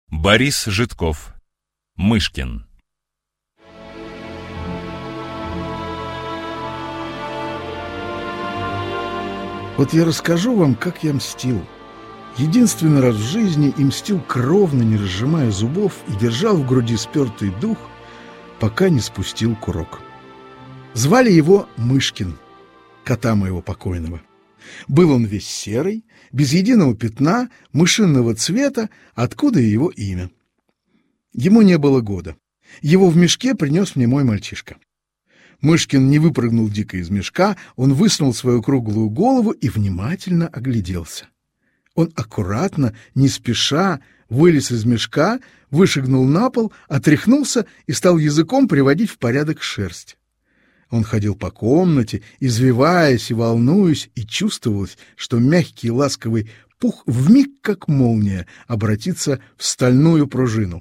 Борис Житков. Мышкин. Вот я расскажу вам, как я мстил. Единственный раз в жизни и мстил кровно, не разжимая зубов, и держал в груди спертый дух, пока не спустил курок. Звали его Мышкин, кота моего покойного. Был он весь серый, без единого пятна, мышиного цвета, откуда и его имя. Ему не было года. Его в мешке принес мне мой мальчишка. Мышкин не выпрыгнул дико из мешка, он высунул свою круглую голову и внимательно огляделся. Он аккуратно, не спеша, вылез из мешка, вышагнул на пол, отряхнулся и стал языком приводить в порядок шерсть. Он ходил по комнате, извиваясь и волнуясь, и чувствовалось, что мягкий ласковый пух вмиг, как молния, обратится в стальную пружину.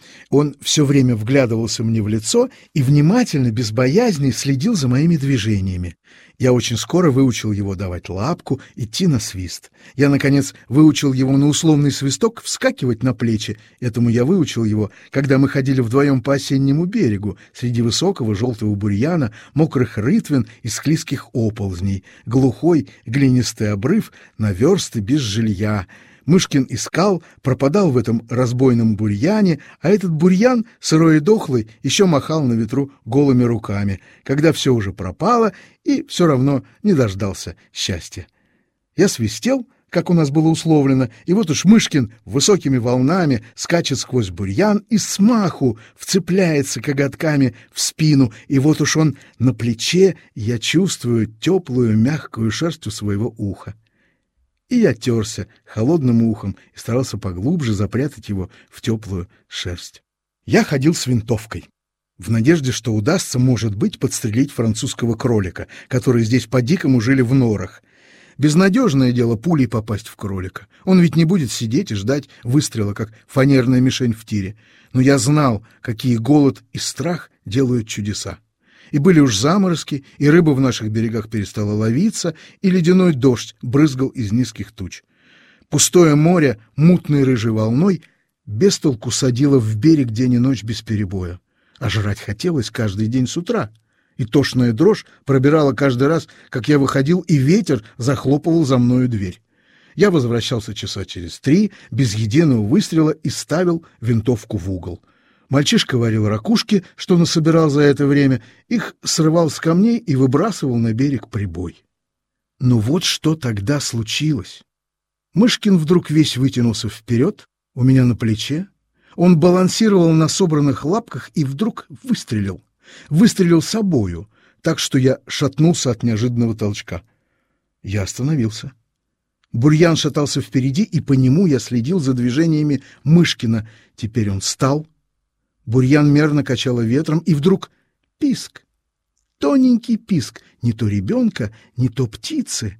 Он все время вглядывался мне в лицо и внимательно, без боязни, следил за моими движениями. Я очень скоро выучил его давать лапку, идти на свист. Я, наконец, выучил его на условный свисток вскакивать на плечи. Этому я выучил его, когда мы ходили вдвоем по осеннему берегу, среди высокого желтого бурьяна, мокрых рытвин и склизких оползней, глухой глинистый обрыв на версты без жилья. Мышкин искал, пропадал в этом разбойном бурьяне, а этот бурьян, сырой и дохлый, еще махал на ветру голыми руками, когда все уже пропало, и все равно не дождался счастья. Я свистел, как у нас было условлено, и вот уж Мышкин высокими волнами скачет сквозь бурьян и смаху вцепляется коготками в спину, и вот уж он на плече, и я чувствую теплую мягкую шерсть у своего уха. И я терся холодным ухом и старался поглубже запрятать его в теплую шерсть. Я ходил с винтовкой, в надежде, что удастся, может быть, подстрелить французского кролика, которые здесь по-дикому жили в норах. Безнадежное дело пулей попасть в кролика. Он ведь не будет сидеть и ждать выстрела, как фанерная мишень в тире. Но я знал, какие голод и страх делают чудеса. И были уж заморозки, и рыба в наших берегах перестала ловиться, и ледяной дождь брызгал из низких туч. Пустое море мутной рыжей волной без толку садило в берег день и ночь без перебоя. А жрать хотелось каждый день с утра. И тошная дрожь пробирала каждый раз, как я выходил, и ветер захлопывал за мною дверь. Я возвращался часа через 3, без единого выстрела, и ставил винтовку в угол. Мальчишка варил ракушки, что насобирал за это время, их срывал с камней и выбрасывал на берег прибой. Но вот что тогда случилось. Мышкин вдруг весь вытянулся вперед, у меня на плече. Он балансировал на собранных лапках и вдруг выстрелил. Выстрелил собою, так что я шатнулся от неожиданного толчка. Я остановился. Бурьян шатался впереди, и по нему я следил за движениями Мышкина. Теперь он встал. Бурьян мерно качало ветром, и вдруг писк. Тоненький писк, не то ребенка, не то птицы.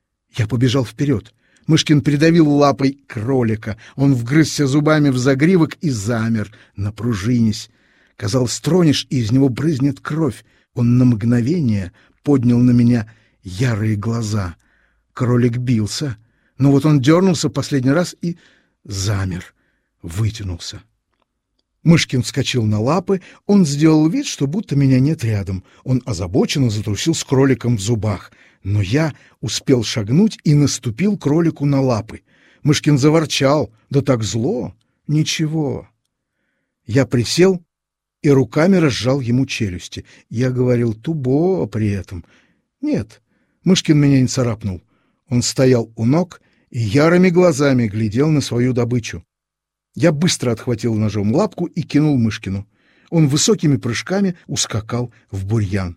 Я побежал вперед. Мышкин придавил лапой кролика. Он вгрызся зубами в загривок и замер, напружинясь. Казалось, тронешь, и из него брызнет кровь. Он на мгновение поднял на меня ярые глаза. Кролик бился, но вот он дернулся последний раз и замер, вытянулся. Мышкин вскочил на лапы, он сделал вид, что будто меня нет рядом. Он озабоченно затрусил с кроликом в зубах. Но я успел шагнуть и наступил кролику на лапы. Мышкин заворчал, да так зло. Ничего. Я присел и руками разжал ему челюсти. Я говорил тубо при этом. Нет, Мышкин меня не царапнул. Он стоял у ног и ярыми глазами глядел на свою добычу. Я быстро отхватил ножом лапку и кинул Мышкину. Он высокими прыжками ускакал в бурьян.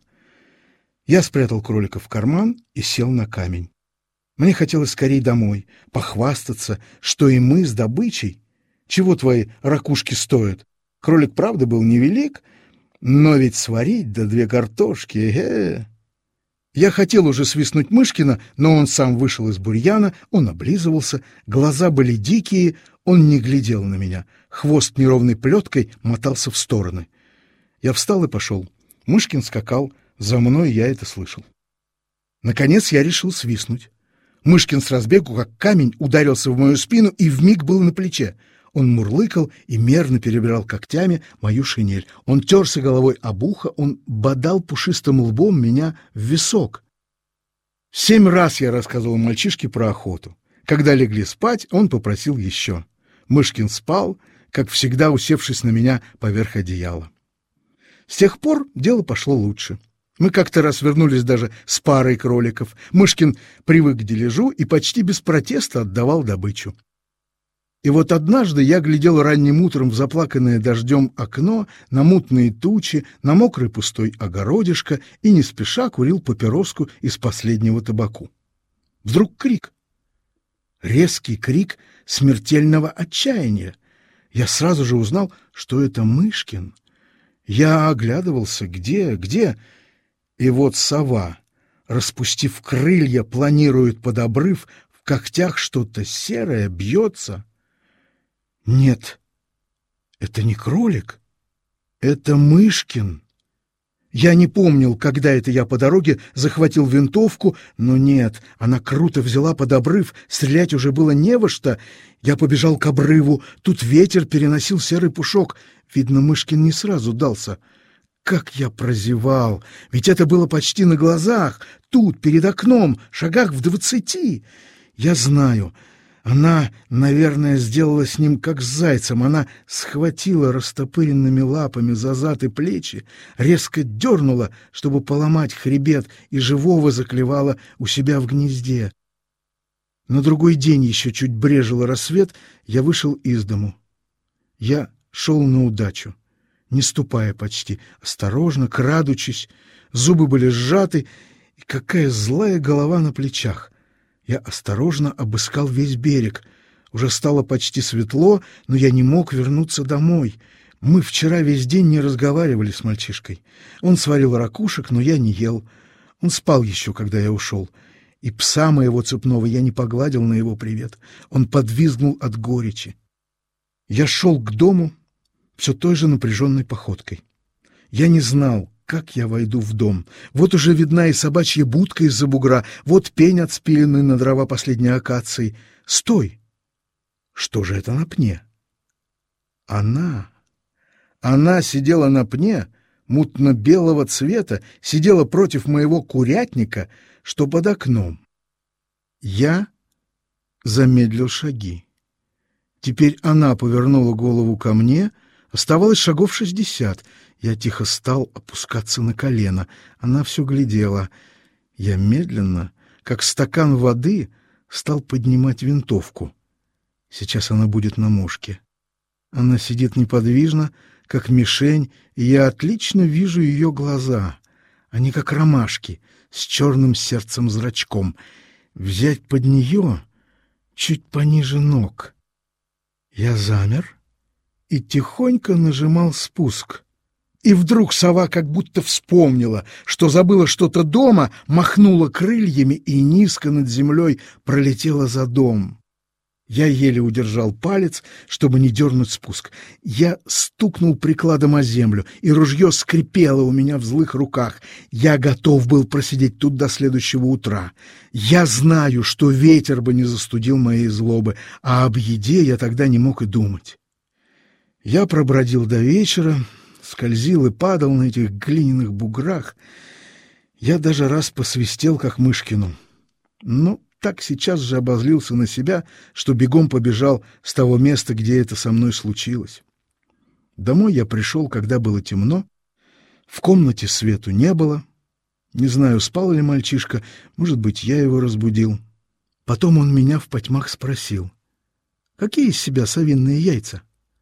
Я спрятал кролика в карман и сел на камень. Мне хотелось скорей домой, похвастаться, что и мы с добычей. Чего твои ракушки стоят? Кролик, правда, был невелик, но ведь сварить да 2 картошки, Я хотел уже свистнуть Мышкина, но он сам вышел из бурьяна, он облизывался, глаза были дикие, он не глядел на меня, хвост неровной плеткой мотался в стороны. Я встал и пошел. Мышкин скакал, за мной я это слышал. Наконец я решил свистнуть. Мышкин с разбегу, как камень, ударился в мою спину и вмиг был на плече. Он мурлыкал и мерно перебирал когтями мою шинель. Он терся головой об ухо, он бодал пушистым лбом меня в висок. 7 раз я рассказывал мальчишке про охоту. Когда легли спать, он попросил еще. Мышкин спал, как всегда, усевшись на меня поверх одеяла. С тех пор дело пошло лучше. Мы как-то раз вернулись даже с парой кроликов. Мышкин привык к дележу и почти без протеста отдавал добычу. И вот однажды я глядел ранним утром в заплаканное дождем окно на мутные тучи, на мокрый пустой огородишко и не спеша курил папироску из последнего табаку. Вдруг крик. Резкий крик смертельного отчаяния. Я сразу же узнал, что это Мышкин. Я оглядывался, где? И вот сова, распустив крылья, планирует под обрыв, в когтях что-то серое бьется. Нет, это не кролик, это Мышкин. Я не помнил, когда это я по дороге захватил винтовку, но нет, она круто взяла под обрыв, стрелять уже было не во что. Я побежал к обрыву, тут ветер переносил серый пушок. Видно, Мышкин не сразу дался. Как я прозевал! Ведь это было почти на глазах, тут, перед окном, шагах в 20. Я знаю, она, наверное, сделала с ним как с зайцем. Она схватила растопыренными лапами за зад и плечи, резко дернула, чтобы поломать хребет, и живого заклевала у себя в гнезде. На другой день, еще чуть брежило рассвет, я вышел из дому. Я шел на удачу, не ступая почти, осторожно, крадучись, зубы были сжаты, и какая злая голова на плечах. Я осторожно обыскал весь берег. Уже стало почти светло, но я не мог вернуться домой. Мы вчера весь день не разговаривали с мальчишкой. Он сварил ракушек, но я не ел. Он спал еще, когда я ушел. И пса моего цепного я не погладил на его привет. Он подвизгнул от горечи. Я шел к дому все той же напряженной походкой. Я не знал, как я войду в дом. Вот уже видна и собачья будка из-за бугра, вот пень, отспиленный на дрова последней акацией. Стой! Что же это на пне? Она сидела на пне, мутно-белого цвета, сидела против моего курятника, что под окном. Я замедлил шаги. Теперь она повернула голову ко мне, оставалось шагов 60. Я тихо стал опускаться на колено. Она все глядела. Я медленно, как стакан воды, стал поднимать винтовку. Сейчас она будет на мушке. Она сидит неподвижно, как мишень, и я отлично вижу ее глаза. Они как ромашки, с черным сердцем-зрачком. Взять под нее чуть пониже ног. Я замер и тихонько нажимал спуск. И вдруг сова как будто вспомнила, что забыла что-то дома, махнула крыльями и низко над землей пролетела за дом. Я еле удержал палец, чтобы не дернуть спуск. Я стукнул прикладом о землю, и ружье скрипело у меня в злых руках. Я готов был просидеть тут до следующего утра. Я знаю, что ветер бы не застудил моей злобы, а об еде я тогда не мог и думать. Я пробродил до вечера, скользил и падал на этих глиняных буграх. Я даже раз посвистел, как Мышкину. Но так сейчас же обозлился на себя, что бегом побежал с того места, где это со мной случилось. Домой я пришел, когда было темно. В комнате свету не было. Не знаю, спал ли мальчишка, может быть, я его разбудил. Потом он меня впотьмах спросил: «Какие из себя совиные яйца?»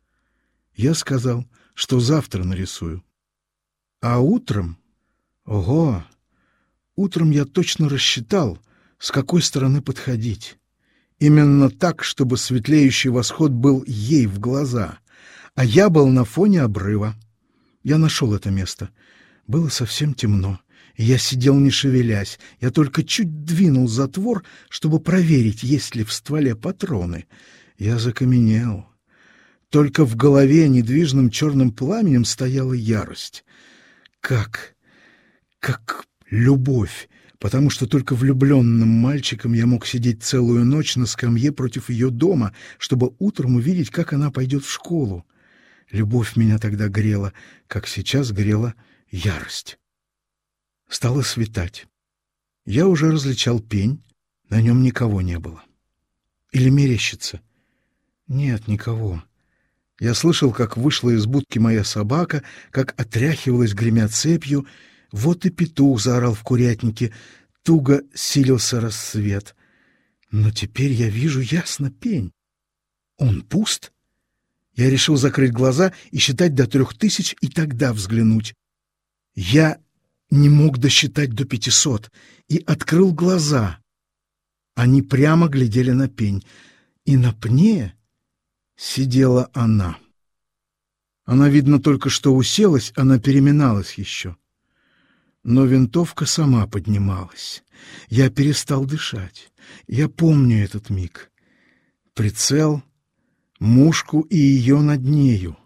Я сказал, что завтра нарисую. А утром... Ого! Утром я точно рассчитал, с какой стороны подходить. Именно так, чтобы светлеющий восход был ей в глаза, а я был на фоне обрыва. Я нашел это место. Было совсем темно, и я сидел не шевелясь. Я только чуть двинул затвор, чтобы проверить, есть ли в стволе патроны. Я закаменел. Только в голове недвижным черным пламенем стояла ярость. Как любовь потому что только влюбленным мальчиком я мог сидеть целую ночь на скамье против ее дома, чтобы утром увидеть, как она пойдет в школу. Любовь меня тогда грела, как сейчас грела ярость. Стало светать. Я уже различал пень, на нем никого не было. Или мерещится? Нет, никого. Я слышал, как вышла из будки моя собака, как отряхивалась, гремя цепью. Вот и петух заорал в курятнике. Туго силился рассвет. Но теперь я вижу ясно пень. Он пуст. Я решил закрыть глаза и считать до 3000, и тогда взглянуть. Я не мог досчитать до 500 и открыл глаза. Они прямо глядели на пень, и на пне сидела она. Она, видно, только что уселась, она переминалась еще. Но винтовка сама поднималась. Я перестал дышать. Я помню этот миг. Прицел, мушку и ее над нею.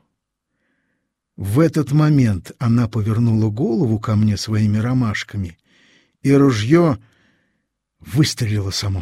В этот момент она повернула голову ко мне своими ромашками, и ружье выстрелило само.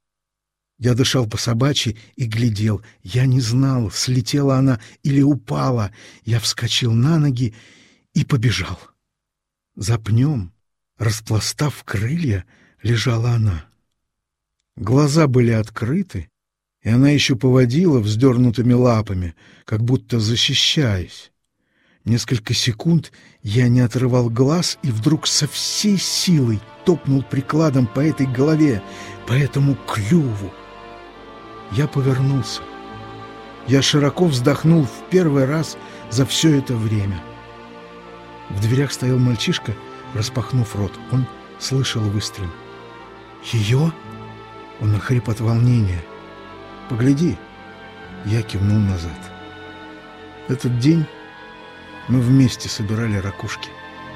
Я дышал по-собачьи и глядел. Я не знал, слетела она или упала. Я вскочил на ноги и побежал. За пнем, распластав крылья, лежала она. Глаза были открыты, и она еще поводила вздернутыми лапами, как будто защищаясь. Несколько секунд я не отрывал глаз и вдруг со всей силой топнул прикладом по этой голове, по этому клюву. Я повернулся. Я широко вздохнул в первый раз за все это время. В дверях стоял мальчишка, распахнув рот. Он слышал выстрел. «Ее?» Он охрип от волнения. «Погляди!» Я кивнул назад. Этот день мы вместе собирали ракушки.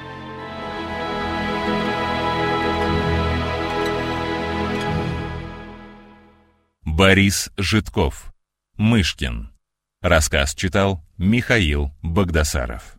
Борис Житков. Мышкин. Рассказ читал Михаил Багдасаров.